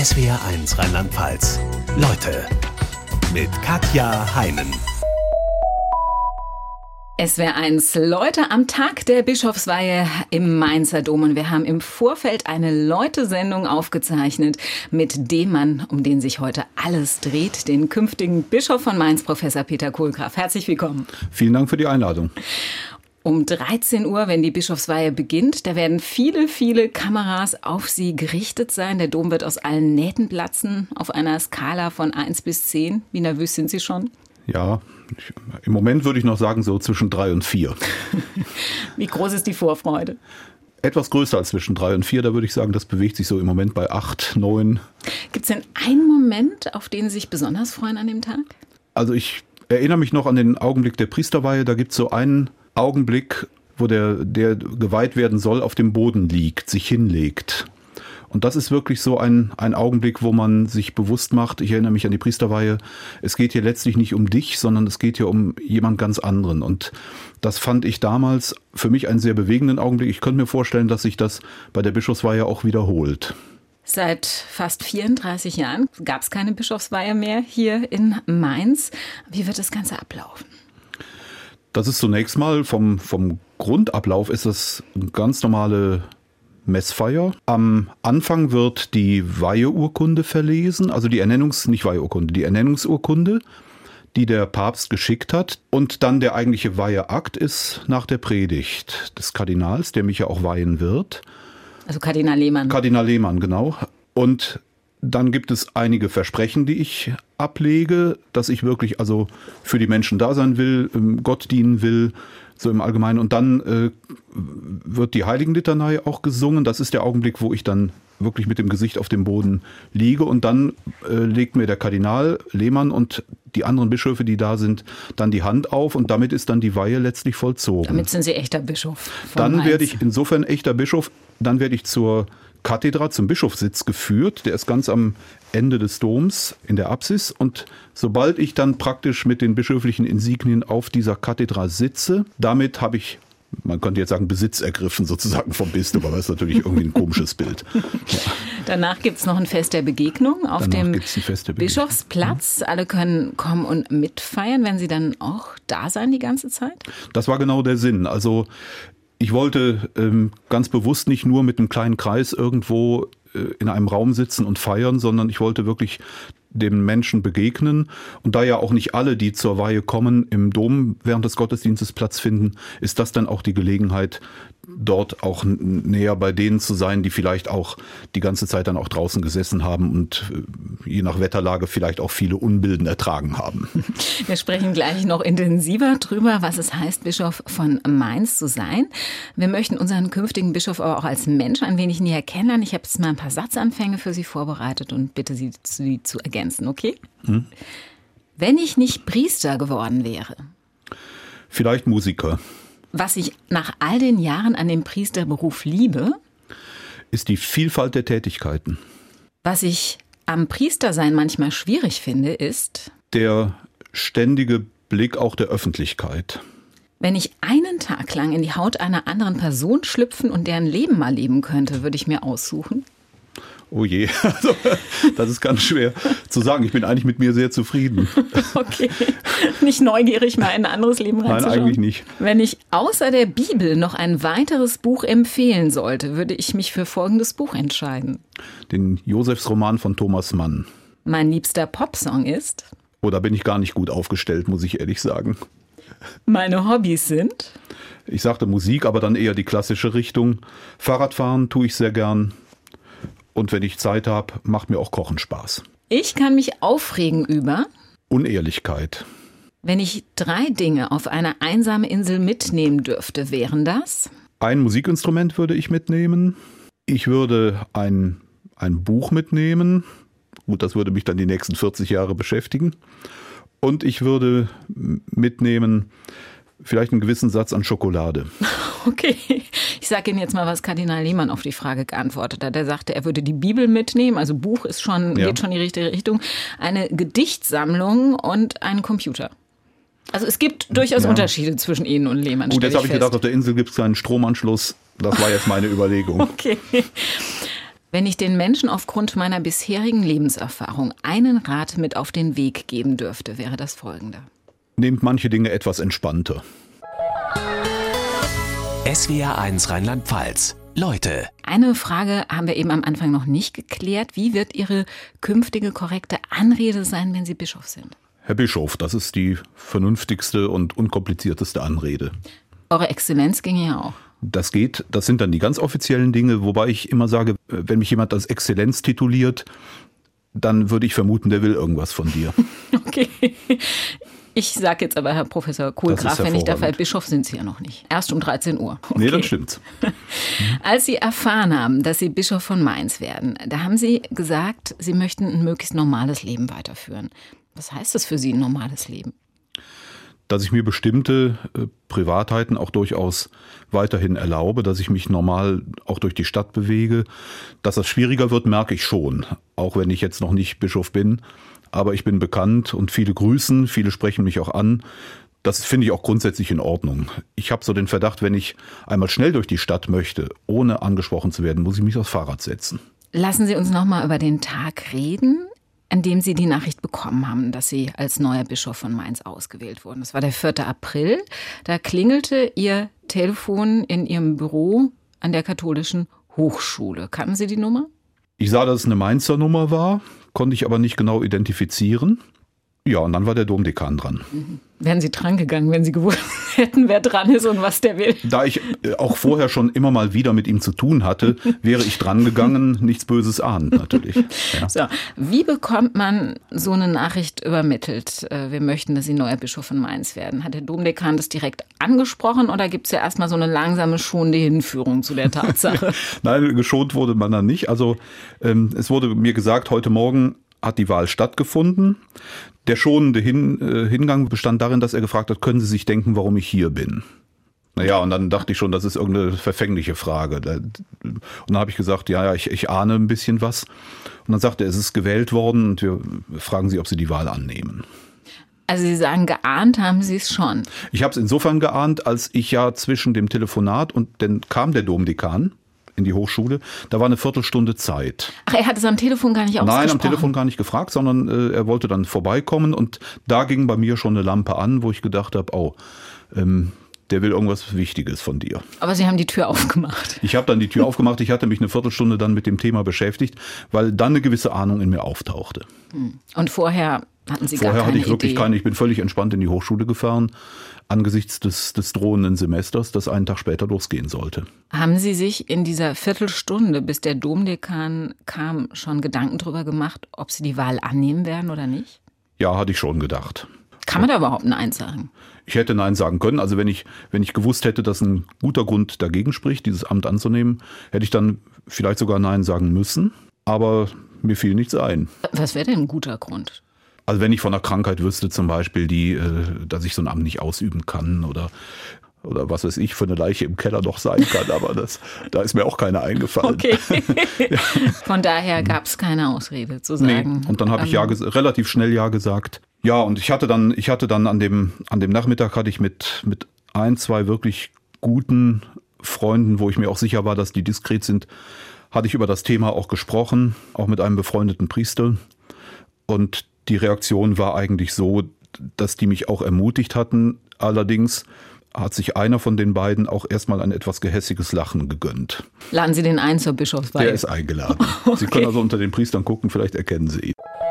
SWR1 Rheinland-Pfalz. Leute mit Katja Heinen. SWR1 Leute am Tag der Bischofsweihe im Mainzer Dom. Und wir haben im Vorfeld eine Leute-Sendung aufgezeichnet mit dem Mann, um den sich heute alles dreht, den künftigen Bischof von Mainz, Professor Peter Kohlgraf. Herzlich willkommen. Vielen Dank für die Einladung. Um 13 Uhr, wenn die Bischofsweihe beginnt, da werden viele Kameras auf Sie gerichtet sein. Der Dom wird aus allen Nähten platzen, auf einer Skala von 1 bis 10. Wie nervös sind Sie schon? Ja, im Moment würde ich noch sagen, so zwischen 3 und 4. Wie groß ist die Vorfreude? Etwas größer als zwischen 3 und 4, da würde ich sagen, das bewegt sich so im Moment bei 8, 9. Gibt es denn einen Moment, auf den Sie sich besonders freuen an dem Tag? Also ich erinnere mich noch an den Augenblick der Priesterweihe. Da gibt es so einen Augenblick, wo der geweiht werden soll, auf dem Boden liegt, sich hinlegt. Und das ist wirklich so ein Augenblick, wo man sich bewusst macht, ich erinnere mich an die Priesterweihe, es geht hier letztlich nicht um dich, sondern es geht hier um jemand ganz anderen. Und das fand ich damals für mich einen sehr bewegenden Augenblick. Ich könnte mir vorstellen, dass sich das bei der Bischofsweihe auch wiederholt. Seit fast 34 Jahren gab es keine Bischofsweihe mehr hier in Mainz. Wie wird das Ganze ablaufen? Das ist zunächst mal vom Grundablauf ist das eine ganz normale Messfeier. Am Anfang wird die Weiheurkunde verlesen, also die Ernennungsurkunde, die der Papst geschickt hat. Und dann der eigentliche Weiheakt ist nach der Predigt des Kardinals, der mich ja auch weihen wird. Also Kardinal Lehmann. Kardinal Lehmann, genau. Und dann gibt es einige Versprechen, die ich ablege, dass ich wirklich also für die Menschen da sein will, Gott dienen will, so im Allgemeinen. Und dann wird die Heiligenlitanei auch gesungen. Das ist der Augenblick, wo ich dann wirklich mit dem Gesicht auf dem Boden liege. Und dann legt mir der Kardinal Lehmann und die anderen Bischöfe, die da sind, dann die Hand auf. Und damit ist dann die Weihe letztlich vollzogen. Damit sind Sie echter Bischof. Dann werde ich insofern echter Bischof. Dann werde ich zur Kathedra, zum Bischofssitz geführt. Der ist ganz am Ende des Doms in der Apsis. Und sobald ich dann praktisch mit den bischöflichen Insignien auf dieser Kathedra sitze, damit habe ich, man könnte jetzt sagen, Besitz ergriffen sozusagen vom Bistum, aber das ist natürlich irgendwie ein komisches Bild. Ja. Danach gibt es noch ein Fest der Begegnung auf dem Bischofsplatz. Alle können kommen und mitfeiern. Werden Sie dann auch da sein die ganze Zeit? Das war genau der Sinn. Also ich wollte ganz bewusst nicht nur mit einem kleinen Kreis irgendwo in einem Raum sitzen und feiern, sondern ich wollte wirklich dem Menschen begegnen. Und da ja auch nicht alle, die zur Weihe kommen, im Dom während des Gottesdienstes Platz finden, ist das dann auch die Gelegenheit, dort auch näher bei denen zu sein, die vielleicht auch die ganze Zeit dann auch draußen gesessen haben und je nach Wetterlage vielleicht auch viele Unbilden ertragen haben. Wir sprechen gleich noch intensiver drüber, was es heißt, Bischof von Mainz zu sein. Wir möchten unseren künftigen Bischof aber auch als Mensch ein wenig näher kennenlernen. Ich habe jetzt mal ein paar Satzanfänge für Sie vorbereitet und bitte Sie zu ergänzen, okay? Wenn ich nicht Priester geworden wäre? Vielleicht Musiker. Was ich nach all den Jahren an dem Priesterberuf liebe, ist die Vielfalt der Tätigkeiten. Was ich am Priestersein manchmal schwierig finde, ist der ständige Blick auch der Öffentlichkeit. Wenn ich einen Tag lang in die Haut einer anderen Person schlüpfen und deren Leben mal leben könnte, würde ich mir aussuchen. Oh je, also, das ist ganz schwer zu sagen. Ich bin eigentlich mit mir sehr zufrieden. Okay, nicht neugierig, mal in ein anderes Leben reinzuschauen? Nein, eigentlich nicht. Wenn ich außer der Bibel noch ein weiteres Buch empfehlen sollte, würde ich mich für folgendes Buch entscheiden. Den Josefsroman von Thomas Mann. Mein liebster Popsong ist? Oh, da bin ich gar nicht gut aufgestellt, muss ich ehrlich sagen. Meine Hobbys sind? Ich sagte Musik, aber dann eher die klassische Richtung. Fahrradfahren tue ich sehr gern. Und wenn ich Zeit habe, macht mir auch Kochen Spaß. Ich kann mich aufregen über? Unehrlichkeit. Wenn ich 3 Dinge auf eine einsame Insel mitnehmen dürfte, wären das? Ein Musikinstrument würde ich mitnehmen. Ich würde ein Buch mitnehmen. Gut, das würde mich dann die nächsten 40 Jahre beschäftigen. Und ich würde mitnehmen vielleicht einen gewissen Satz an Schokolade. Okay, ich sage Ihnen jetzt mal, was Kardinal Lehmann auf die Frage geantwortet hat. Er sagte, er würde die Bibel mitnehmen, also Buch ist schon, geht schon in die richtige Richtung, eine Gedichtsammlung und einen Computer. Also es gibt durchaus Unterschiede zwischen Ihnen und Lehmann. Gut, jetzt habe ich gedacht, auf der Insel gibt es keinen Stromanschluss. Das war jetzt meine Überlegung. Okay. Wenn ich den Menschen aufgrund meiner bisherigen Lebenserfahrung einen Rat mit auf den Weg geben dürfte, wäre das folgender. Nehmt manche Dinge etwas entspannter. SWR1 Rheinland-Pfalz. Leute. Eine Frage haben wir eben am Anfang noch nicht geklärt. Wie wird Ihre künftige korrekte Anrede sein, wenn Sie Bischof sind? Herr Bischof, das ist die vernünftigste und unkomplizierteste Anrede. Eure Exzellenz ginge ja auch. Das geht, das sind dann die ganz offiziellen Dinge, wobei ich immer sage, wenn mich jemand als Exzellenz tituliert, dann würde ich vermuten, der will irgendwas von dir. Okay. Ich sage jetzt aber, Herr Professor Kohlgraf, wenn ich darf, weil Bischof sind Sie ja noch nicht. Erst um 13 Uhr. Okay. Nee, dann stimmt's. Als Sie erfahren haben, dass Sie Bischof von Mainz werden, da haben Sie gesagt, Sie möchten ein möglichst normales Leben weiterführen. Was heißt das für Sie, ein normales Leben? Dass ich mir bestimmte Privatheiten auch durchaus weiterhin erlaube, dass ich mich normal auch durch die Stadt bewege. Dass das schwieriger wird, merke ich schon, auch wenn ich jetzt noch nicht Bischof bin. Aber ich bin bekannt und viele grüßen, viele sprechen mich auch an. Das finde ich auch grundsätzlich in Ordnung. Ich habe so den Verdacht, wenn ich einmal schnell durch die Stadt möchte, ohne angesprochen zu werden, muss ich mich aufs Fahrrad setzen. Lassen Sie uns noch mal über den Tag reden, an dem Sie die Nachricht bekommen haben, dass Sie als neuer Bischof von Mainz ausgewählt wurden. Das war der 4. April. Da klingelte Ihr Telefon in Ihrem Büro an der Katholischen Hochschule. Kannten Sie die Nummer? Ich sah, dass es eine Mainzer Nummer war, konnte ich aber nicht genau identifizieren. Ja, und dann war der Domdekan dran. Wären Sie dran gegangen, wenn Sie gewusst hätten, wer dran ist und was der will? Da ich auch vorher schon immer mal wieder mit ihm zu tun hatte, wäre ich dran gegangen, nichts Böses ahnend natürlich. Ja. So, wie bekommt man so eine Nachricht übermittelt? Wir möchten, dass Sie neuer Bischof von Mainz werden. Hat der Domdekan das direkt angesprochen oder gibt es ja erstmal so eine langsame, schonende Hinführung zu der Tatsache? Nein, geschont wurde man dann nicht. Also es wurde mir gesagt, heute Morgen hat die Wahl stattgefunden. Der schonende Hingang bestand darin, dass er gefragt hat, können Sie sich denken, warum ich hier bin? Naja, und dann dachte ich schon, das ist irgendeine verfängliche Frage. Und dann habe ich gesagt, ja, ich ahne ein bisschen was. Und dann sagte er, es ist gewählt worden und wir fragen Sie, ob Sie die Wahl annehmen. Also Sie sagen, geahnt haben Sie es schon. Ich habe es insofern geahnt, als ich ja zwischen dem Telefonat und dann kam der Domdekan in die Hochschule, da war eine Viertelstunde Zeit. Ach, er hat es am Telefon gar nicht ausgesprochen? Nein, am Telefon gar nicht gefragt, sondern er wollte dann vorbeikommen und da ging bei mir schon eine Lampe an, wo ich gedacht habe, der will irgendwas Wichtiges von dir. Aber Sie haben die Tür aufgemacht. Ich habe dann die Tür aufgemacht, ich hatte mich eine Viertelstunde dann mit dem Thema beschäftigt, weil dann eine gewisse Ahnung in mir auftauchte. Und vorher hatten Sie gar keine Idee? Vorher hatte ich wirklich keine, ich bin völlig entspannt in die Hochschule gefahren, angesichts des drohenden Semesters, das einen Tag später losgehen sollte. Haben Sie sich in dieser Viertelstunde, bis der Domdekan kam, schon Gedanken darüber gemacht, ob Sie die Wahl annehmen werden oder nicht? Ja, hatte ich schon gedacht. Kann man da überhaupt Nein sagen? Ich hätte Nein sagen können. Also wenn ich gewusst hätte, dass ein guter Grund dagegen spricht, dieses Amt anzunehmen, hätte ich dann vielleicht sogar Nein sagen müssen. Aber mir fiel nichts ein. Was wäre denn ein guter Grund? Also wenn ich von einer Krankheit wüsste zum Beispiel, dass ich so ein Amt nicht ausüben kann oder was weiß ich, für eine Leiche im Keller noch sein kann, aber da ist mir auch keine eingefallen. Okay. Ja. Von daher gab es keine Ausrede zu sagen. Nee. Und dann habe ich relativ schnell Ja gesagt. Ja, und ich hatte dann an dem Nachmittag hatte ich mit 1, 2 wirklich guten Freunden, wo ich mir auch sicher war, dass die diskret sind, hatte ich über das Thema auch gesprochen, auch mit einem befreundeten Priester. Und die Reaktion war eigentlich so, dass die mich auch ermutigt hatten. Allerdings hat sich einer von den beiden auch erstmal ein etwas gehässiges Lachen gegönnt. Laden Sie den ein zur Bischofsweihe? Der ist eingeladen. Okay. Sie können also unter den Priestern gucken, vielleicht erkennen Sie ihn.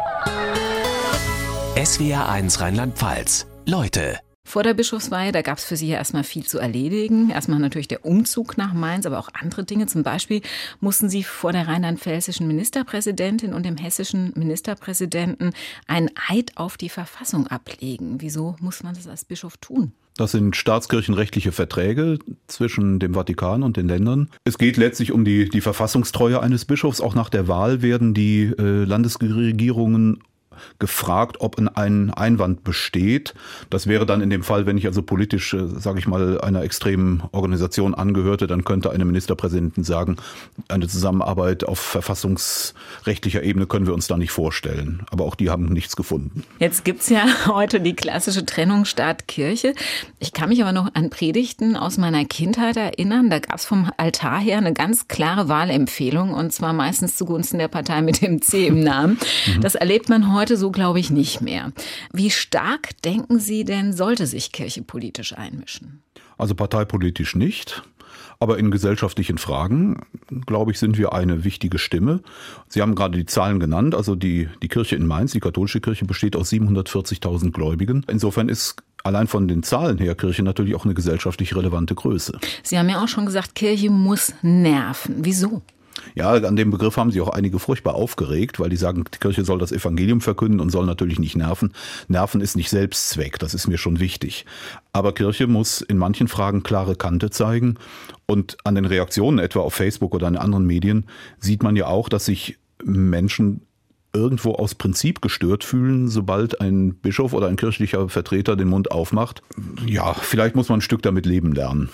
SWR1 Rheinland-Pfalz. Leute. Vor der Bischofsweihe, da gab es für Sie ja erstmal viel zu erledigen. Erstmal natürlich der Umzug nach Mainz, aber auch andere Dinge. Zum Beispiel mussten Sie vor der rheinland-pfälzischen Ministerpräsidentin und dem hessischen Ministerpräsidenten einen Eid auf die Verfassung ablegen. Wieso muss man das als Bischof tun? Das sind staatskirchenrechtliche Verträge zwischen dem Vatikan und den Ländern. Es geht letztlich um die Verfassungstreue eines Bischofs. Auch nach der Wahl werden die Landesregierungen gefragt, ob ein Einwand besteht. Das wäre dann in dem Fall, wenn ich also politisch, sage ich mal, einer extremen Organisation angehörte, dann könnte eine Ministerpräsidentin sagen, eine Zusammenarbeit auf verfassungsrechtlicher Ebene können wir uns da nicht vorstellen. Aber auch die haben nichts gefunden. Jetzt gibt's ja heute die klassische Trennung Staat-Kirche. Ich kann mich aber noch an Predigten aus meiner Kindheit erinnern. Da gab's vom Altar her eine ganz klare Wahlempfehlung, und zwar meistens zugunsten der Partei mit dem C im Namen. Das erlebt man heute so, glaube ich, nicht mehr. Wie stark, denken Sie denn, sollte sich Kirche politisch einmischen? Also parteipolitisch nicht. Aber in gesellschaftlichen Fragen, glaube ich, sind wir eine wichtige Stimme. Sie haben gerade die Zahlen genannt. Also die Kirche in Mainz, die katholische Kirche, besteht aus 740.000 Gläubigen. Insofern ist allein von den Zahlen her Kirche natürlich auch eine gesellschaftlich relevante Größe. Sie haben ja auch schon gesagt, Kirche muss nerven. Wieso? Ja, an dem Begriff haben sich auch einige furchtbar aufgeregt, weil die sagen, die Kirche soll das Evangelium verkünden und soll natürlich nicht nerven. Nerven ist nicht Selbstzweck, das ist mir schon wichtig. Aber Kirche muss in manchen Fragen klare Kante zeigen. Und an den Reaktionen etwa auf Facebook oder in anderen Medien sieht man ja auch, dass sich Menschen irgendwo aus Prinzip gestört fühlen, sobald ein Bischof oder ein kirchlicher Vertreter den Mund aufmacht. Ja, vielleicht muss man ein Stück damit leben lernen.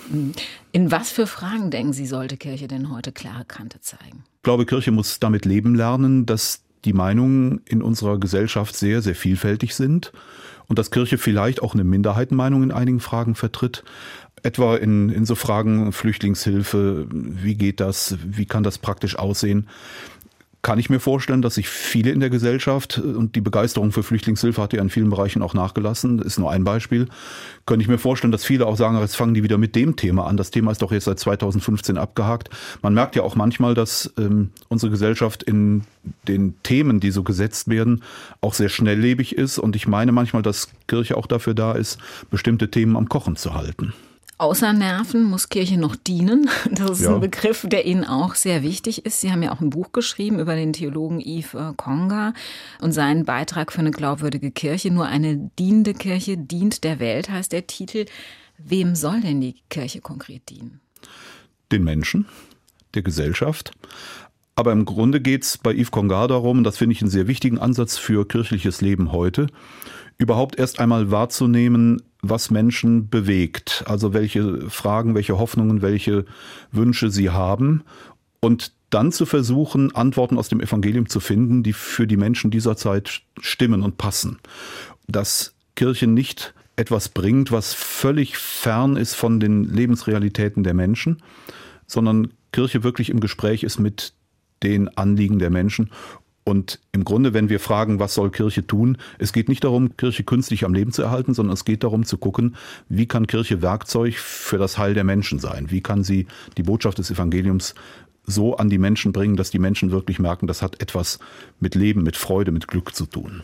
In was für Fragen, denken Sie, sollte Kirche denn heute klare Kante zeigen? Ich glaube, Kirche muss damit leben lernen, dass die Meinungen in unserer Gesellschaft sehr, sehr vielfältig sind und dass Kirche vielleicht auch eine Minderheitenmeinung in einigen Fragen vertritt. Etwa in so Fragen Flüchtlingshilfe, wie geht das, wie kann das praktisch aussehen? Kann ich mir vorstellen, dass sich viele in der Gesellschaft, und die Begeisterung für Flüchtlingshilfe hat ja in vielen Bereichen auch nachgelassen, ist nur ein Beispiel, könnte ich mir vorstellen, dass viele auch sagen, jetzt fangen die wieder mit dem Thema an. Das Thema ist doch jetzt seit 2015 abgehakt. Man merkt ja auch manchmal, dass unsere Gesellschaft in den Themen, die so gesetzt werden, auch sehr schnelllebig ist. Und ich meine manchmal, dass Kirche auch dafür da ist, bestimmte Themen am Kochen zu halten. Außer Nerven muss Kirche noch dienen. Das ist ein Begriff, der Ihnen auch sehr wichtig ist. Sie haben ja auch ein Buch geschrieben über den Theologen Yves Congar und seinen Beitrag für eine glaubwürdige Kirche. Nur eine dienende Kirche dient der Welt, heißt der Titel. Wem soll denn die Kirche konkret dienen? Den Menschen, der Gesellschaft. Aber im Grunde geht es bei Yves Congar darum, und das finde ich einen sehr wichtigen Ansatz für kirchliches Leben heute, überhaupt erst einmal wahrzunehmen, was Menschen bewegt, also welche Fragen, welche Hoffnungen, welche Wünsche sie haben und dann zu versuchen, Antworten aus dem Evangelium zu finden, die für die Menschen dieser Zeit stimmen und passen. Dass Kirche nicht etwas bringt, was völlig fern ist von den Lebensrealitäten der Menschen, sondern Kirche wirklich im Gespräch ist mit den Anliegen der Menschen. Und im Grunde, wenn wir fragen, was soll Kirche tun, es geht nicht darum, Kirche künstlich am Leben zu erhalten, sondern es geht darum zu gucken, wie kann Kirche Werkzeug für das Heil der Menschen sein? Wie kann sie die Botschaft des Evangeliums so an die Menschen bringen, dass die Menschen wirklich merken, das hat etwas mit Leben, mit Freude, mit Glück zu tun.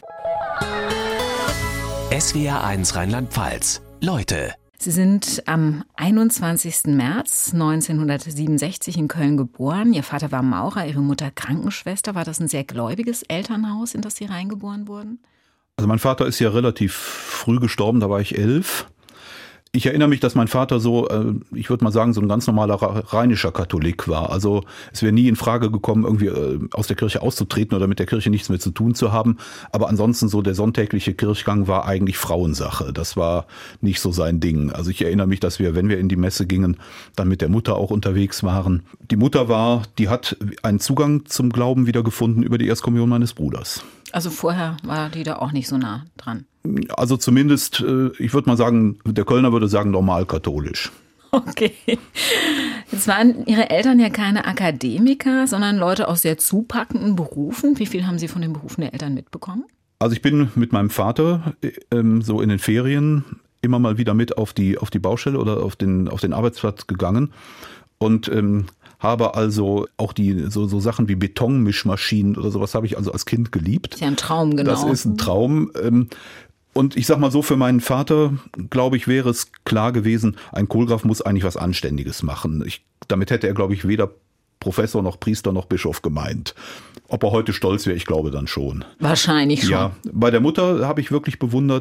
SWR1 Rheinland-Pfalz. Leute. Sie sind am 21. März 1967 in Köln geboren. Ihr Vater war Maurer, Ihre Mutter Krankenschwester. War das ein sehr gläubiges Elternhaus, in das Sie reingeboren wurden? Also mein Vater ist ja relativ früh gestorben, da war ich 11. Ich erinnere mich, dass mein Vater so, ich würde mal sagen, so ein ganz normaler rheinischer Katholik war. Also es wäre nie in Frage gekommen, irgendwie aus der Kirche auszutreten oder mit der Kirche nichts mehr zu tun zu haben. Aber ansonsten so der sonntägliche Kirchgang war eigentlich Frauensache. Das war nicht so sein Ding. Also ich erinnere mich, dass wir, wenn wir in die Messe gingen, dann mit der Mutter auch unterwegs waren. Die Mutter die hat einen Zugang zum Glauben wiedergefunden über die Erstkommunion meines Bruders. Also vorher war die da auch nicht so nah dran? Also zumindest, ich würde mal sagen, der Kölner würde sagen, normal katholisch. Okay. Jetzt waren Ihre Eltern ja keine Akademiker, sondern Leute aus sehr zupackenden Berufen. Wie viel haben Sie von den Berufen der Eltern mitbekommen? Also ich bin mit meinem Vater so in den Ferien immer mal wieder mit auf die Baustelle oder auf den Arbeitsplatz gegangen und habe also auch so Sachen wie Betonmischmaschinen oder sowas habe ich also als Kind geliebt. Das ist ja ein Traum, genau. Das ist ein Traum. Und ich sag mal so, für meinen Vater, glaube ich, wäre es klar gewesen, ein Kohlgraf muss eigentlich was Anständiges machen. Damit hätte er, glaube ich, weder Professor noch Priester noch Bischof gemeint. Ob er heute stolz wäre, ich glaube dann schon. Wahrscheinlich schon. Ja, bei der Mutter habe ich wirklich bewundert,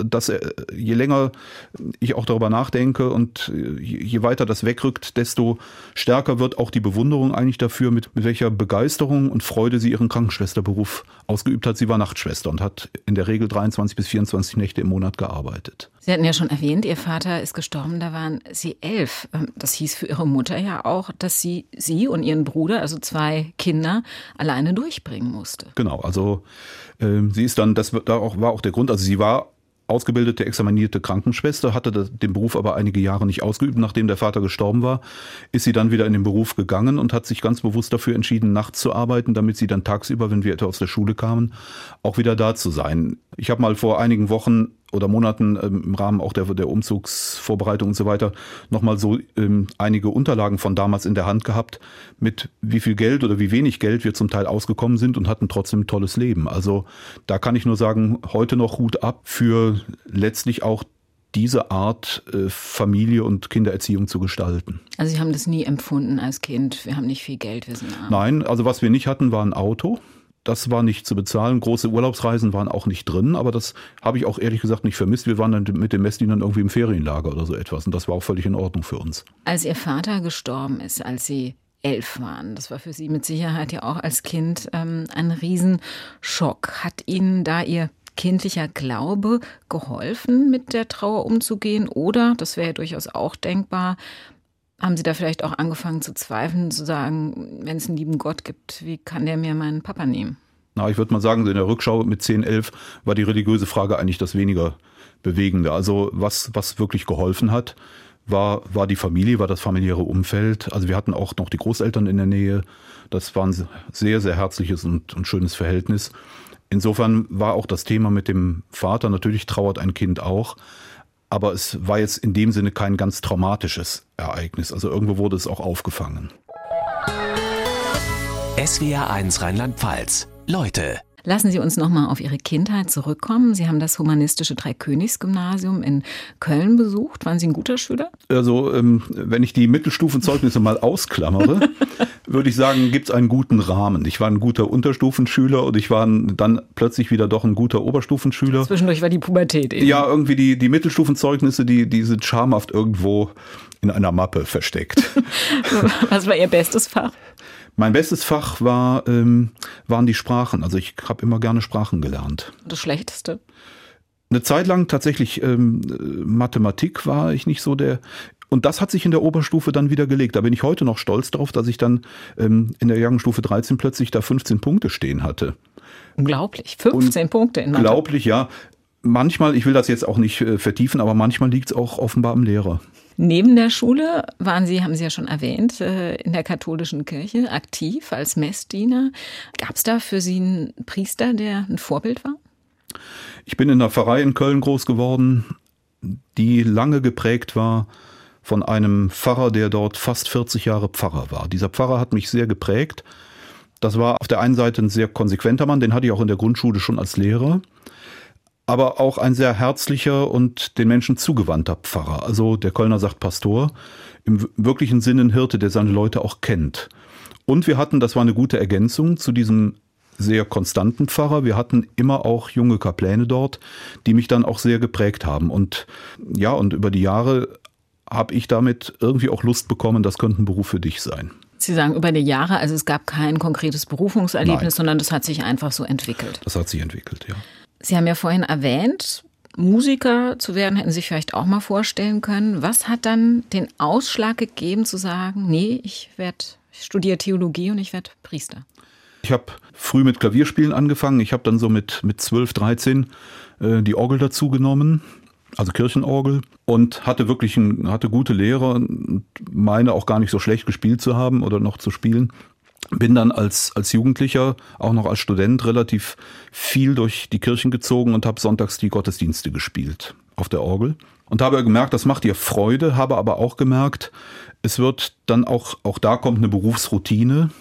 dass je länger ich auch darüber nachdenke und je weiter das wegrückt, desto stärker wird auch die Bewunderung eigentlich dafür, mit welcher Begeisterung und Freude sie ihren Krankenschwesterberuf ausgeübt hat. Sie war Nachtschwester und hat in der Regel 23 bis 24 Nächte im Monat gearbeitet. Sie hatten ja schon erwähnt, Ihr Vater ist gestorben, da waren Sie 11. Das hieß für Ihre Mutter ja auch, dass sie und Ihren Bruder, also 2 Kinder, alleine durchbringen musste. Genau, also sie ist dann, war auch der Grund, also sie war ausgebildete, examinierte Krankenschwester, hatte den Beruf aber einige Jahre nicht ausgeübt. Nachdem der Vater gestorben war, ist sie dann wieder in den Beruf gegangen und hat sich ganz bewusst dafür entschieden, nachts zu arbeiten, damit sie dann tagsüber, wenn wir etwa aus der Schule kamen, auch wieder da zu sein. Ich habe mal vor einigen Wochen oder Monaten im Rahmen auch der Umzugsvorbereitung und so weiter nochmal so einige Unterlagen von damals in der Hand gehabt, mit wie viel Geld oder wie wenig Geld wir zum Teil ausgekommen sind und hatten trotzdem ein tolles Leben. Also da kann ich nur sagen, heute noch Hut ab für letztlich auch diese Art Familie und Kindererziehung zu gestalten. Also Sie haben das nie empfunden als Kind, wir haben nicht viel Geld, wir sind arm. Nein, also was wir nicht hatten, war ein Auto. Das war nicht zu bezahlen. Große Urlaubsreisen waren auch nicht drin, aber das habe ich auch ehrlich gesagt nicht vermisst. Wir waren dann mit den Messdienern irgendwie im Ferienlager oder so etwas und das war auch völlig in Ordnung für uns. Als Ihr Vater gestorben ist, als Sie 11 waren, das war für Sie mit Sicherheit ja auch als Kind ein Riesenschock. Hat Ihnen da Ihr kindlicher Glaube geholfen, mit der Trauer umzugehen? Oder, das wäre ja durchaus auch denkbar, haben Sie da vielleicht auch angefangen zu zweifeln, zu sagen, wenn es einen lieben Gott gibt, wie kann der mir meinen Papa nehmen? Na, ich würde mal sagen, in der Rückschau mit 10, 11 war die religiöse Frage eigentlich das weniger Bewegende. Also was wirklich geholfen hat, war die Familie, war das familiäre Umfeld. Also wir hatten auch noch die Großeltern in der Nähe. Das war ein sehr, sehr herzliches und schönes Verhältnis. Insofern war auch das Thema mit dem Vater, natürlich trauert ein Kind auch, aber es war jetzt in dem Sinne kein ganz traumatisches Ereignis. Also irgendwo wurde es auch aufgefangen. SWR1 Rheinland-Pfalz. Leute. Lassen Sie uns noch mal auf Ihre Kindheit zurückkommen. Sie haben das humanistische Dreikönigsgymnasium in Köln besucht. Waren Sie ein guter Schüler? Also wenn ich die Mittelstufenzeugnisse mal ausklammere, würde ich sagen, gibt es einen guten Rahmen. Ich war ein guter Unterstufenschüler und ich war dann plötzlich wieder doch ein guter Oberstufenschüler. Zwischendurch war die Pubertät eben. Ja, irgendwie die Mittelstufenzeugnisse, die sind schamhaft irgendwo in einer Mappe versteckt. Was war Ihr bestes Fach? Mein bestes Fach waren die Sprachen. Also ich habe immer gerne Sprachen gelernt. Das Schlechteste? Eine Zeit lang tatsächlich Mathematik war ich nicht so der. Und das hat sich in der Oberstufe dann wieder gelegt. Da bin ich heute noch stolz drauf, dass ich dann in der Jahrgangsstufe 13 plötzlich da 15 Punkte stehen hatte. Unglaublich, 15 Punkte in Mathe. Unglaublich, ja. Manchmal, ich will das jetzt auch nicht vertiefen, aber manchmal liegt es auch offenbar am Lehrer. Neben der Schule waren Sie, haben Sie ja schon erwähnt, in der katholischen Kirche aktiv als Messdiener. Gab es da für Sie einen Priester, der ein Vorbild war? Ich bin in einer Pfarrei in Köln groß geworden, die lange geprägt war von einem Pfarrer, der dort fast 40 Jahre Pfarrer war. Dieser Pfarrer hat mich sehr geprägt. Das war auf der einen Seite ein sehr konsequenter Mann, den hatte ich auch in der Grundschule schon als Lehrer. Aber auch ein sehr herzlicher und den Menschen zugewandter Pfarrer. Also der Kölner sagt Pastor, im wirklichen Sinne ein Hirte, der seine Leute auch kennt. Und wir hatten, das war eine gute Ergänzung zu diesem sehr konstanten Pfarrer, wir hatten immer auch junge Kapläne dort, die mich dann auch sehr geprägt haben. Und ja, und über die Jahre habe ich damit irgendwie auch Lust bekommen, das könnte ein Beruf für dich sein. Sie sagen über die Jahre, also es gab kein konkretes Berufungserlebnis, sondern das hat sich einfach so entwickelt. Das hat sich entwickelt, ja. Sie haben ja vorhin erwähnt, Musiker zu werden, hätten Sie sich vielleicht auch mal vorstellen können. Was hat dann den Ausschlag gegeben zu sagen, nee, ich studiere Theologie und ich werde Priester? Ich habe früh mit Klavierspielen angefangen. Ich habe dann so mit 12, 13 die Orgel dazu genommen, also Kirchenorgel, und hatte gute Lehrer und meine auch gar nicht so schlecht gespielt zu haben oder noch zu spielen. Bin dann als Jugendlicher, auch noch als Student, relativ viel durch die Kirchen gezogen und habe sonntags die Gottesdienste gespielt auf der Orgel. Und habe gemerkt, das macht dir Freude, habe aber auch gemerkt, es wird dann auch da kommt eine Berufsroutine.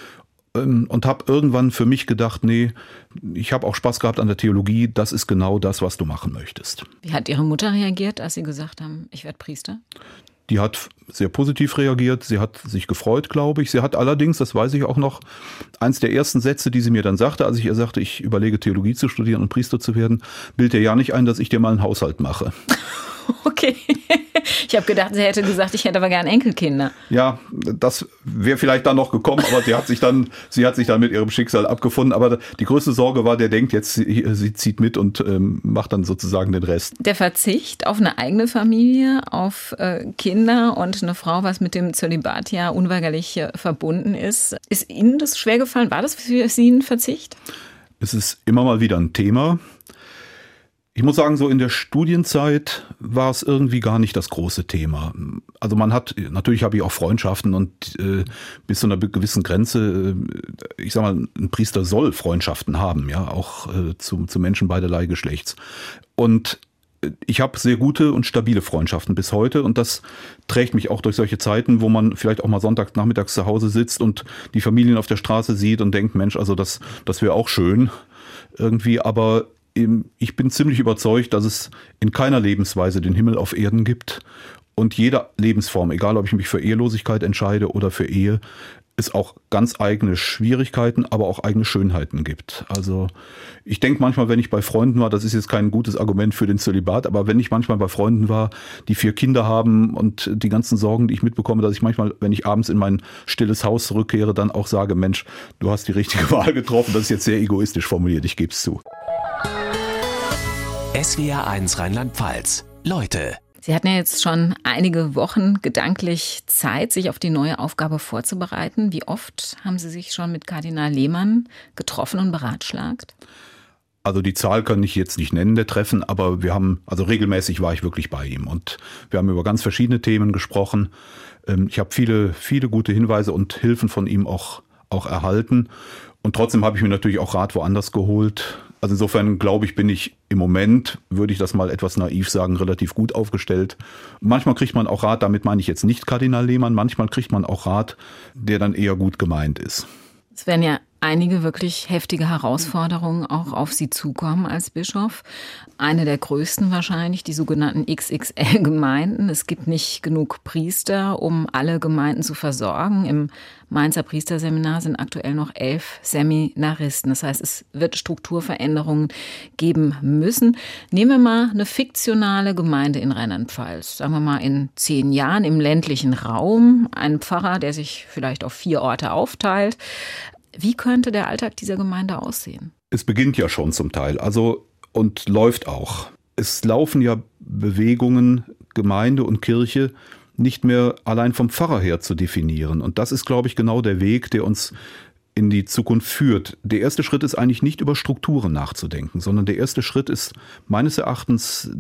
Und habe irgendwann für mich gedacht, nee, ich habe auch Spaß gehabt an der Theologie, das ist genau das, was du machen möchtest. Wie hat Ihre Mutter reagiert, als Sie gesagt haben, ich werde Priester? Die hat sehr positiv reagiert. Sie hat sich gefreut, glaube ich. Sie hat allerdings, das weiß ich auch noch, eins der ersten Sätze, die sie mir dann sagte, als ich ihr sagte, ich überlege Theologie zu studieren und Priester zu werden, bildet dir ja nicht ein, dass ich dir mal einen Haushalt mache. Okay. Ich habe gedacht, sie hätte gesagt, ich hätte aber gern Enkelkinder. Ja, das wäre vielleicht dann noch gekommen, aber sie hat sich dann mit ihrem Schicksal abgefunden. Aber die größte Sorge war, der denkt jetzt, sie zieht mit und macht dann sozusagen den Rest. Der Verzicht auf eine eigene Familie, auf Kinder und eine Frau, was mit dem Zölibat ja unweigerlich verbunden ist. Ist Ihnen das schwer gefallen? War das für Sie ein Verzicht? Es ist immer mal wieder ein Thema. Ich muss sagen, so in der Studienzeit war es irgendwie gar nicht das große Thema. Also natürlich habe ich auch Freundschaften und bis zu einer gewissen Grenze, ich sag mal, ein Priester soll Freundschaften haben, ja, auch zu Menschen beiderlei Geschlechts. Und ich habe sehr gute und stabile Freundschaften bis heute und das trägt mich auch durch solche Zeiten, wo man vielleicht auch mal sonntags nachmittags zu Hause sitzt und die Familien auf der Straße sieht und denkt, Mensch, also das wäre auch schön irgendwie, aber ich bin ziemlich überzeugt, dass es in keiner Lebensweise den Himmel auf Erden gibt und jede Lebensform, egal ob ich mich für Ehelosigkeit entscheide oder für Ehe, es auch ganz eigene Schwierigkeiten, aber auch eigene Schönheiten gibt. Also ich denke manchmal, wenn ich bei Freunden war, das ist jetzt kein gutes Argument für den Zölibat, aber wenn ich manchmal bei Freunden war, die 4 Kinder haben und die ganzen Sorgen, die ich mitbekomme, dass ich manchmal, wenn ich abends in mein stilles Haus zurückkehre, dann auch sage, Mensch, du hast die richtige Wahl getroffen. Das ist jetzt sehr egoistisch formuliert, ich gebe es zu. SWR1 Rheinland-Pfalz. Leute. Sie hatten ja jetzt schon einige Wochen gedanklich Zeit, sich auf die neue Aufgabe vorzubereiten. Wie oft haben Sie sich schon mit Kardinal Lehmann getroffen und beratschlagt? Also die Zahl kann ich jetzt nicht nennen, der Treffen, aber regelmäßig war ich wirklich bei ihm und wir haben über ganz verschiedene Themen gesprochen. Ich habe viele, viele gute Hinweise und Hilfen von ihm auch erhalten und trotzdem habe ich mir natürlich auch Rat woanders geholt. Also insofern glaube ich, bin ich im Moment, würde ich das mal etwas naiv sagen, relativ gut aufgestellt. Manchmal kriegt man auch Rat, damit meine ich jetzt nicht Kardinal Lehmann, manchmal kriegt man auch Rat, der dann eher gut gemeint ist. Es werden ja einige wirklich heftige Herausforderungen auch auf Sie zukommen als Bischof. Eine der größten wahrscheinlich, die sogenannten XXL-Gemeinden. Es gibt nicht genug Priester, um alle Gemeinden zu versorgen. Im Mainzer Priesterseminar sind aktuell noch 11 Seminaristen. Das heißt, es wird Strukturveränderungen geben müssen. Nehmen wir mal eine fiktionale Gemeinde in Rheinland-Pfalz. Sagen wir mal in 10 Jahren im ländlichen Raum. Ein Pfarrer, der sich vielleicht auf 4 Orte aufteilt. Wie könnte der Alltag dieser Gemeinde aussehen? Es beginnt ja schon zum Teil, und läuft auch. Es laufen ja Bewegungen, Gemeinde und Kirche nicht mehr allein vom Pfarrer her zu definieren. Und das ist, glaube ich, genau der Weg, der uns in die Zukunft führt. Der erste Schritt ist eigentlich nicht über Strukturen nachzudenken, sondern der erste Schritt ist meines Erachtens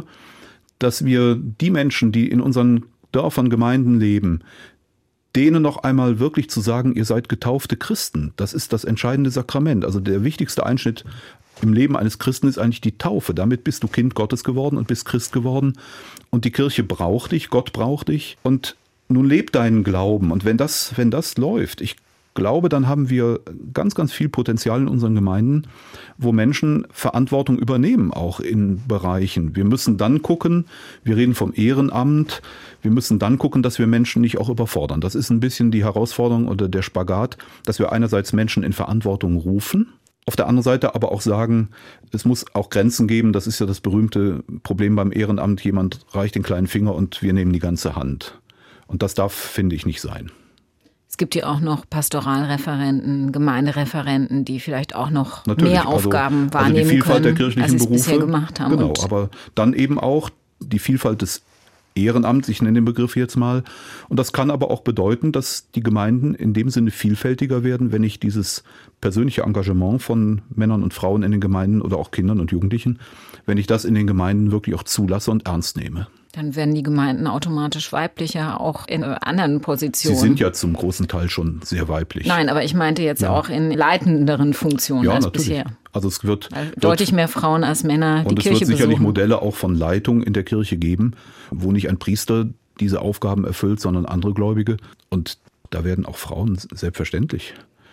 dass wir die Menschen, die in unseren Dörfern, Gemeinden leben, denen noch einmal wirklich zu sagen, ihr seid getaufte Christen. Das ist das entscheidende Sakrament. Also der wichtigste Einschnitt im Leben eines Christen ist eigentlich die Taufe. Damit bist du Kind Gottes geworden und bist Christ geworden. Und die Kirche braucht dich, Gott braucht dich. Und nun leb deinen Glauben. Und wenn das läuft, ich glaube, dann haben wir ganz, ganz viel Potenzial in unseren Gemeinden, wo Menschen Verantwortung übernehmen, auch in Bereichen. Wir müssen dann gucken, wir reden vom Ehrenamt, wir müssen dann gucken, dass wir Menschen nicht auch überfordern. Das ist ein bisschen die Herausforderung oder der Spagat, dass wir einerseits Menschen in Verantwortung rufen, auf der anderen Seite aber auch sagen, es muss auch Grenzen geben. Das ist ja das berühmte Problem beim Ehrenamt. Jemand reicht den kleinen Finger und wir nehmen die ganze Hand. Und das darf, finde ich, nicht sein. Es gibt ja auch noch Pastoralreferenten, Gemeindereferenten, die vielleicht auch noch mehr Aufgaben wahrnehmen die Vielfalt können, der kirchlichen als sie es Berufe, bisher gemacht haben. Genau, aber dann eben auch die Vielfalt des Ehrenamts, ich nenne den Begriff jetzt mal. Und das kann aber auch bedeuten, dass die Gemeinden in dem Sinne vielfältiger werden, wenn ich dieses persönliche Engagement von Männern und Frauen in den Gemeinden oder auch Kindern und Jugendlichen, wenn ich das in den Gemeinden wirklich auch zulasse und ernst nehme. Dann werden die Gemeinden automatisch weiblicher, auch in anderen Positionen. Sie sind ja zum großen Teil schon sehr weiblich. Nein, aber ich meinte jetzt auch in leitenderen Funktionen als natürlich. bisher. Also es wird deutlich mehr Frauen als Männer die Kirche besuchen. Und es wird sicherlich Modelle auch von Leitung in der Kirche geben, wo nicht ein Priester diese Aufgaben erfüllt, sondern andere Gläubige. Und da werden auch Frauen selbstverständlich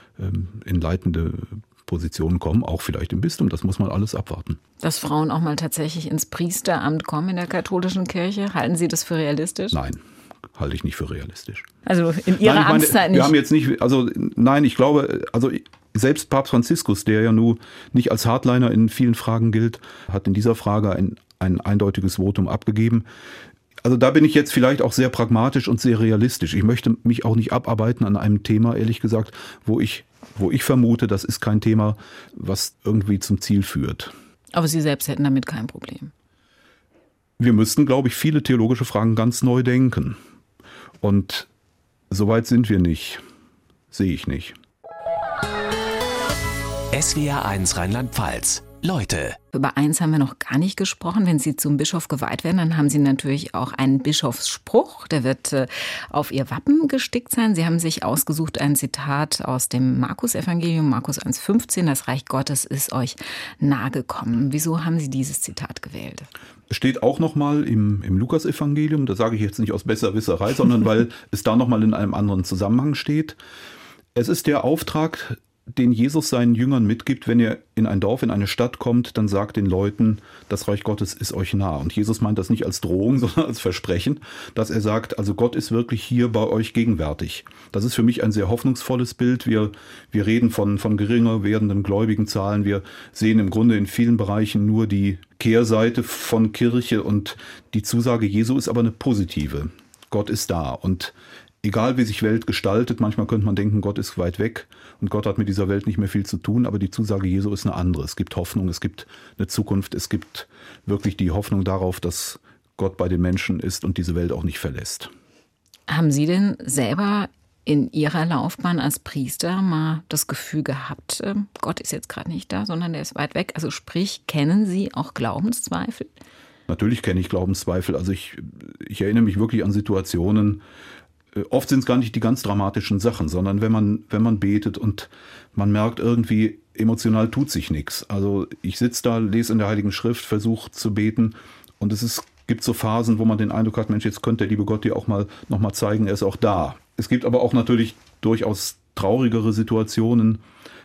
in leitende Positionen kommen, auch vielleicht im Bistum. Das muss man alles abwarten. Dass Frauen auch mal tatsächlich ins Priesteramt kommen in der katholischen Kirche, halten Sie das für realistisch? Nein, halte ich nicht für realistisch. Also in Ihrer Amtszeit nicht? Wir haben jetzt nicht, also nein, ich glaube, also selbst Papst Franziskus, der ja nun nicht als Hardliner in vielen Fragen gilt, hat in dieser Frage ein eindeutiges Votum abgegeben. Also da bin ich jetzt vielleicht auch sehr pragmatisch und sehr realistisch. Ich möchte mich auch nicht abarbeiten an einem Thema, ehrlich gesagt, wo ich vermute, das ist kein Thema, was irgendwie zum Ziel führt. Aber Sie selbst hätten damit kein Problem. Wir müssten, glaube ich, viele theologische Fragen ganz neu denken. Und so weit sind wir nicht. Sehe ich nicht. SWR1 Rheinland-Pfalz. Leute. Über eins haben wir noch gar nicht gesprochen. Wenn Sie zum Bischof geweiht werden, dann haben Sie natürlich auch einen Bischofsspruch. Der wird auf Ihr Wappen gestickt sein. Sie haben sich ausgesucht ein Zitat aus dem Markus-Evangelium, Markus 1,15. Das Reich Gottes ist euch nahegekommen. Wieso haben Sie dieses Zitat gewählt? Steht auch nochmal im Lukas-Evangelium. Das sage ich jetzt nicht aus Besserwisserei, sondern weil es da nochmal in einem anderen Zusammenhang steht. Es ist der Auftrag, den Jesus seinen Jüngern mitgibt, wenn er in ein Dorf, in eine Stadt kommt, dann sagt den Leuten, das Reich Gottes ist euch nah. Und Jesus meint das nicht als Drohung, sondern als Versprechen, dass er sagt, also Gott ist wirklich hier bei euch gegenwärtig. Das ist für mich ein sehr hoffnungsvolles Bild. Wir reden von geringer werdenden Gläubigenzahlen. Wir sehen im Grunde in vielen Bereichen nur die Kehrseite von Kirche und die Zusage Jesu ist aber eine positive. Gott ist da und egal wie sich Welt gestaltet, manchmal könnte man denken, Gott ist weit weg und Gott hat mit dieser Welt nicht mehr viel zu tun, aber die Zusage Jesu ist eine andere. Es gibt Hoffnung, es gibt eine Zukunft, es gibt wirklich die Hoffnung darauf, dass Gott bei den Menschen ist und diese Welt auch nicht verlässt. Haben Sie denn selber in Ihrer Laufbahn als Priester mal das Gefühl gehabt, Gott ist jetzt gerade nicht da, sondern der ist weit weg? Also sprich, kennen Sie auch Glaubenszweifel? Natürlich kenne ich Glaubenszweifel. Also ich erinnere mich wirklich an Situationen. Oft sind es gar nicht die ganz dramatischen Sachen, sondern wenn man betet und man merkt irgendwie, emotional tut sich nichts. Also ich sitze da, lese in der Heiligen Schrift, versuche zu beten und gibt so Phasen, wo man den Eindruck hat, Mensch, jetzt könnte der liebe Gott dir auch noch mal zeigen, er ist auch da. Es gibt aber auch natürlich durchaus traurigere Situationen.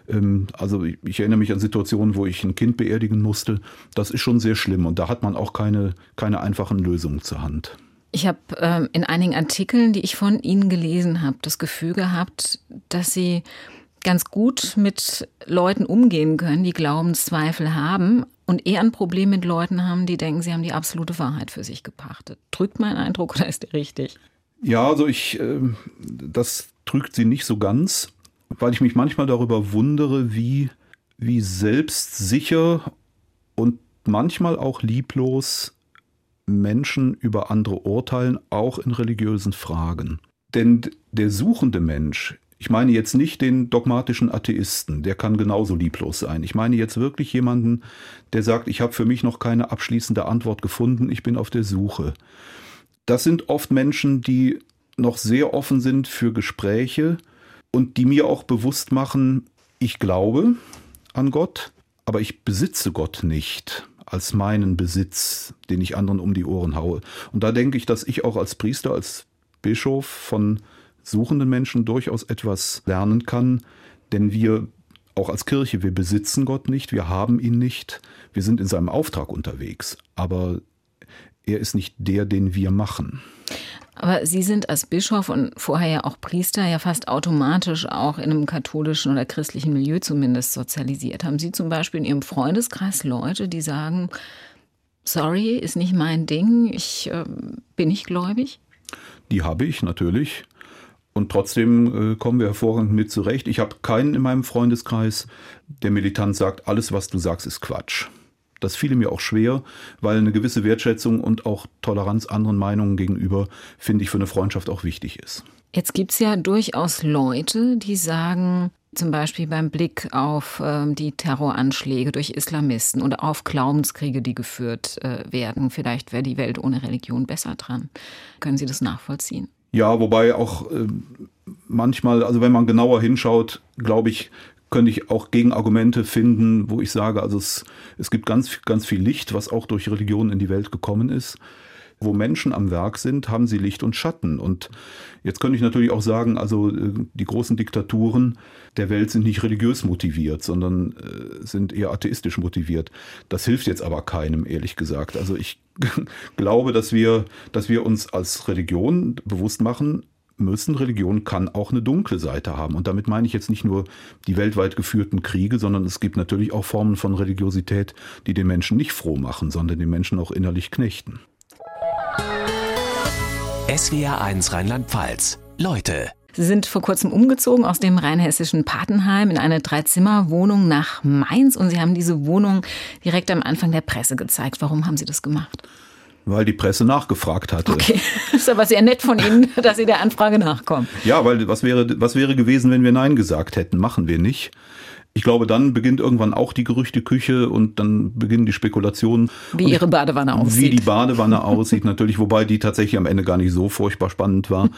Also ich erinnere mich an Situationen, wo ich ein Kind beerdigen musste. Das ist schon sehr schlimm und da hat man auch keine einfachen Lösungen zur Hand. Ich habe in einigen Artikeln, die ich von Ihnen gelesen habe, das Gefühl gehabt, dass Sie ganz gut mit Leuten umgehen können, die Glaubenszweifel haben und eher ein Problem mit Leuten haben, die denken, sie haben die absolute Wahrheit für sich gepachtet. Trügt mein Eindruck oder ist der richtig? Ja, also das trügt Sie nicht so ganz, weil ich mich manchmal darüber wundere, wie selbstsicher und manchmal auch lieblos Menschen über andere urteilen, auch in religiösen Fragen. Denn der suchende Mensch, ich meine jetzt nicht den dogmatischen Atheisten, der kann genauso lieblos sein. Ich meine jetzt wirklich jemanden, der sagt, ich habe für mich noch keine abschließende Antwort gefunden, ich bin auf der Suche. Das sind oft Menschen, die noch sehr offen sind für Gespräche und die mir auch bewusst machen, ich glaube an Gott, aber ich besitze Gott nicht als meinen Besitz, den ich anderen um die Ohren haue. Und da denke ich, dass ich auch als Priester, als Bischof von suchenden Menschen durchaus etwas lernen kann, denn wir, auch als Kirche, wir besitzen Gott nicht, wir haben ihn nicht, wir sind in seinem Auftrag unterwegs, aber er ist nicht der, den wir machen. Aber Sie sind als Bischof und vorher ja auch Priester ja fast automatisch auch in einem katholischen oder christlichen Milieu zumindest sozialisiert. Haben Sie zum Beispiel in Ihrem Freundeskreis Leute, die sagen, sorry, ist nicht mein Ding, ich bin nicht gläubig? Die habe ich natürlich und trotzdem kommen wir hervorragend mit zurecht. Ich habe keinen in meinem Freundeskreis, der militant sagt, alles was du sagst ist Quatsch. Das fiel mir auch schwer, weil eine gewisse Wertschätzung und auch Toleranz anderen Meinungen gegenüber, finde ich, für eine Freundschaft auch wichtig ist. Jetzt gibt es ja durchaus Leute, die sagen, zum Beispiel beim Blick auf die Terroranschläge durch Islamisten oder auf Glaubenskriege, die geführt werden, vielleicht wäre die Welt ohne Religion besser dran. Können Sie das nachvollziehen? Ja, wobei auch manchmal, also wenn man genauer hinschaut, glaube ich, könnte ich auch Gegenargumente finden, wo ich sage, also es gibt ganz, ganz viel Licht, was auch durch Religion in die Welt gekommen ist. wo Menschen am Werk sind, haben sie Licht und Schatten. Und jetzt könnte ich natürlich auch sagen, also die großen Diktaturen der Welt sind nicht religiös motiviert, sondern sind eher atheistisch motiviert. Das hilft jetzt aber keinem, ehrlich gesagt. Also ich glaube, dass wir uns als Religion bewusst machen müssen, Religion kann auch eine dunkle Seite haben. Und damit meine ich jetzt nicht nur die weltweit geführten Kriege, sondern es gibt natürlich auch Formen von Religiosität, die den Menschen nicht froh machen, sondern den Menschen auch innerlich knechten. SWR1 Rheinland-Pfalz. Leute. Sie sind vor kurzem umgezogen aus dem rheinhessischen Patenheim in eine 3-Zimmer-Wohnung nach Mainz und Sie haben diese Wohnung direkt am Anfang der Presse gezeigt. Warum haben Sie das gemacht? Weil die Presse nachgefragt hatte. Okay, das ist aber sehr nett von Ihnen, dass Sie der Anfrage nachkommen. Ja, weil was wäre gewesen, wenn wir Nein gesagt hätten? Machen wir nicht. Ich glaube, dann beginnt irgendwann auch die Gerüchteküche und dann beginnen die Spekulationen. Wie Ihre Badewanne aussieht. Wie die Badewanne aussieht natürlich, wobei die tatsächlich am Ende gar nicht so furchtbar spannend war.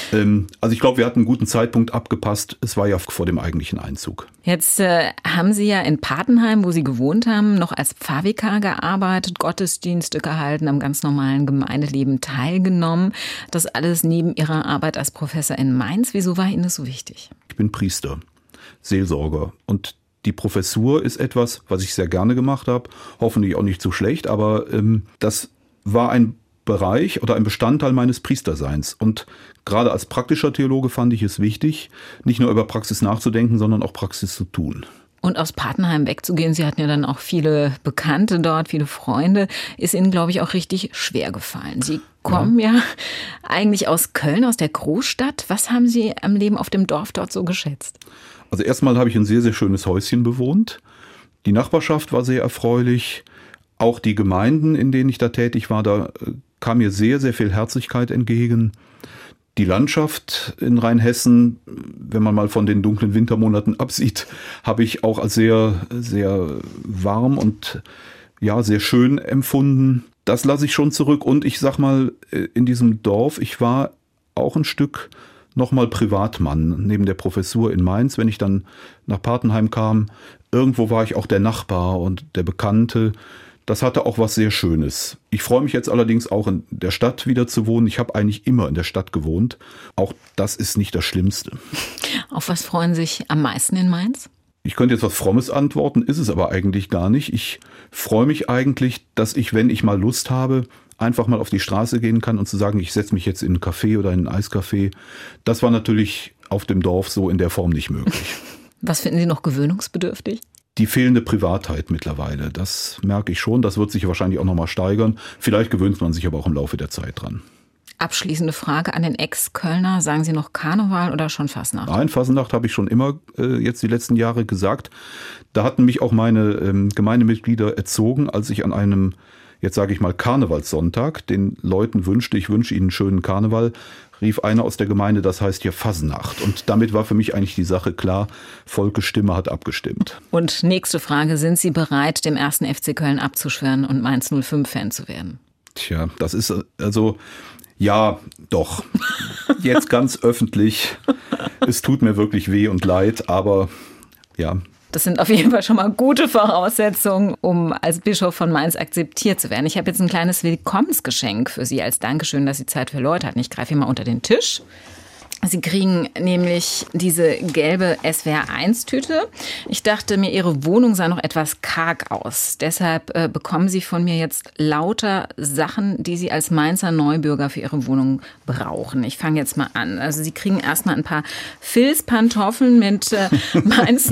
Also ich glaube, wir hatten einen guten Zeitpunkt abgepasst. Es war ja vor dem eigentlichen Einzug. Jetzt haben Sie ja in Patenheim, wo Sie gewohnt haben, noch als Pfarrvikar gearbeitet, Gottesdienste gehalten, am ganz normalen Gemeindeleben teilgenommen. Das alles neben Ihrer Arbeit als Professor in Mainz. Wieso war Ihnen das so wichtig? Ich bin Priester. Seelsorger. Und die Professur ist etwas, was ich sehr gerne gemacht habe, hoffentlich auch nicht zu schlecht, aber das war ein Bereich oder ein Bestandteil meines Priesterseins. Und gerade als praktischer Theologe fand ich es wichtig, nicht nur über Praxis nachzudenken, sondern auch Praxis zu tun. Und aus Patenheim wegzugehen, Sie hatten ja dann auch viele Bekannte dort, viele Freunde, ist Ihnen, glaube ich, auch richtig schwer gefallen. Sie kommen ja eigentlich aus Köln, aus der Großstadt. Was haben Sie am Leben auf dem Dorf dort so geschätzt? Also erstmal habe ich ein sehr, sehr schönes Häuschen bewohnt. Die Nachbarschaft war sehr erfreulich. Auch die Gemeinden, in denen ich da tätig war, da kam mir sehr, sehr viel Herzlichkeit entgegen. Die Landschaft in Rheinhessen, wenn man mal von den dunklen Wintermonaten absieht, habe ich auch als sehr, sehr warm und ja, sehr schön empfunden. Das lasse ich schon zurück. Und ich sag mal, in diesem Dorf, ich war auch ein Stück nochmal Privatmann neben der Professur in Mainz. Wenn ich dann nach Patenheim kam, irgendwo war ich auch der Nachbar und der Bekannte. Das hatte auch was sehr Schönes. Ich freue mich jetzt allerdings auch in der Stadt wieder zu wohnen. Ich habe eigentlich immer in der Stadt gewohnt. Auch das ist nicht das Schlimmste. Auf was freuen Sie sich am meisten in Mainz? Ich könnte jetzt was Frommes antworten, ist es aber eigentlich gar nicht. Ich freue mich eigentlich, dass ich, wenn ich mal Lust habe, einfach mal auf die Straße gehen kann und zu sagen, ich setze mich jetzt in einen Café oder in einen Eiscafé. Das war natürlich auf dem Dorf so in der Form nicht möglich. Was finden Sie noch gewöhnungsbedürftig? Die fehlende Privatheit mittlerweile, das merke ich schon. Das wird sich wahrscheinlich auch nochmal steigern. Vielleicht gewöhnt man sich aber auch im Laufe der Zeit dran. Abschließende Frage an den Ex-Kölner. Sagen Sie noch Karneval oder schon Fasnacht? Nein, Fasnacht habe ich schon immer jetzt die letzten Jahre gesagt. Da hatten mich auch meine Gemeindemitglieder erzogen, als ich an einem, jetzt sage ich mal, Karnevalssonntag den Leuten wünschte, ich wünsche ihnen einen schönen Karneval, rief einer aus der Gemeinde, das heißt hier Fasnacht. Und damit war für mich eigentlich die Sache klar, Volkes Stimme hat abgestimmt. Und nächste Frage, sind Sie bereit, dem 1. FC Köln abzuschwören und Mainz 05-Fan zu werden? Tja, das ist also, ja, doch. Jetzt ganz öffentlich. Es tut mir wirklich weh und leid, aber ja. Das sind auf jeden Fall schon mal gute Voraussetzungen, um als Bischof von Mainz akzeptiert zu werden. Ich habe jetzt ein kleines Willkommensgeschenk für Sie als Dankeschön, dass Sie Zeit für Leute hatten. Ich greife hier mal unter den Tisch. Sie kriegen nämlich diese gelbe SWR1-Tüte. Ich dachte mir, Ihre Wohnung sah noch etwas karg aus. Deshalb bekommen Sie von mir jetzt lauter Sachen, die Sie als Mainzer Neubürger für Ihre Wohnung brauchen. Ich fange jetzt mal an. Also Sie kriegen erstmal ein paar Filzpantoffeln mit Mainz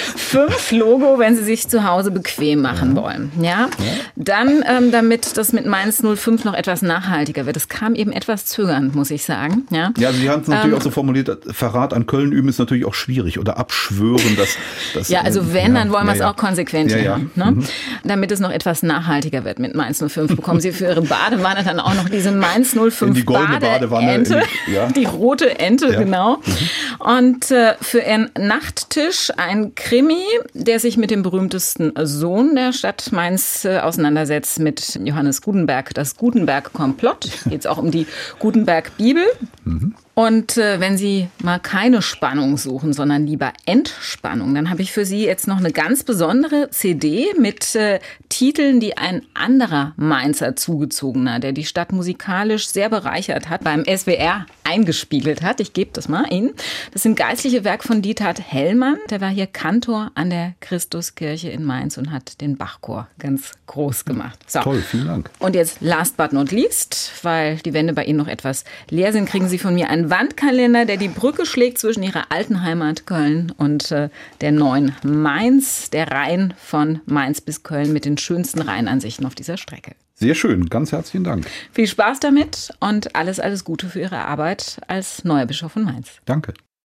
05-Logo, wenn Sie sich zu Hause bequem machen wollen. Ja? Dann, damit das mit Mainz 05 noch etwas nachhaltiger wird. Das kam eben etwas zögernd, muss ich sagen. Ja, also Sie haben es natürlich auch so formuliert, Verrat an Köln üben ist natürlich auch schwierig oder abschwören. Das ja, also wenn, dann wollen wir es auch konsequent haben. Ne? Damit es noch etwas nachhaltiger wird mit Mainz 05, bekommen Sie für Ihre Badewanne dann auch noch diese Mainz 05 die goldene Badewanne. Die rote Ente, genau. Und für Ihren Nachttisch ein Krimi, der sich mit dem berühmtesten Sohn der Stadt Mainz auseinandersetzt, mit Johannes Gutenberg, das Gutenberg-Komplott. Geht es auch um die Gutenberg-Bibel. Und wenn Sie mal keine Spannung suchen, sondern lieber Entspannung, dann habe ich für Sie jetzt noch eine ganz besondere CD mit Titeln, die ein anderer Mainzer Zugezogener, der die Stadt musikalisch sehr bereichert hat, beim SWR eingespiegelt hat. Ich gebe das mal Ihnen. Das sind geistliche Werke von Dieter Hellmann. Der war hier Kantor an der Christuskirche in Mainz und hat den Bachchor ganz groß gemacht. So. Toll, vielen Dank. Und jetzt last but not least, weil die Wände bei Ihnen noch etwas leer sind, kriegen Sie von mir einen Wandkalender, der die Brücke schlägt zwischen Ihrer alten Heimat Köln und der neuen Mainz. Der Rhein von Mainz bis Köln mit den schönsten Rheinansichten auf dieser Strecke. Sehr schön, ganz herzlichen Dank. Viel Spaß damit und alles Gute für Ihre Arbeit als neuer Bischof von Mainz. Danke.